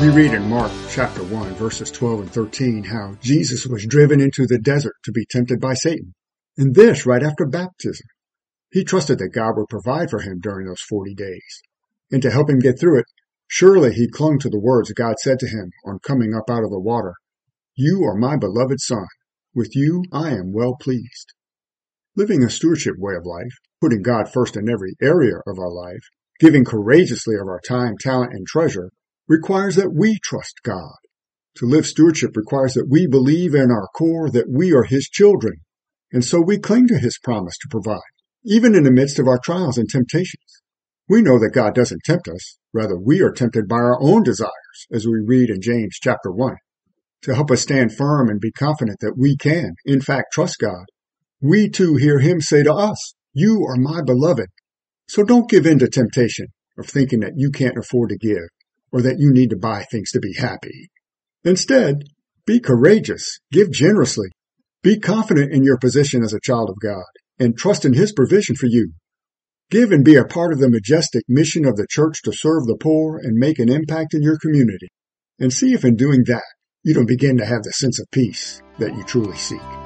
We read in Mark chapter 1, verses 12 and 13, how Jesus was driven into the desert to be tempted by Satan. And this right after baptism. He trusted that God would provide for him during those 40 days. And to help him get through it, surely he clung to the words God said to him on coming up out of the water. You are my beloved Son. With you I am well pleased. Living a stewardship way of life, putting God first in every area of our life, giving courageously of our time, talent, and treasure, requires that we trust God. To live stewardship requires that we believe in our core that we are His children, and so we cling to His promise to provide, even in the midst of our trials and temptations. We know that God doesn't tempt us, rather we are tempted by our own desires, as we read in James chapter 1. To help us stand firm and be confident that we can, in fact, trust God, we too hear Him say to us, You are my beloved. So don't give in to temptation of thinking that you can't afford to give, or that you need to buy things to be happy. Instead, be courageous, give generously, be confident in your position as a child of God, and trust in His provision for you. Give and be a part of the majestic mission of the church to serve the poor and make an impact in your community. And see if in doing that, you don't begin to have the sense of peace that you truly seek.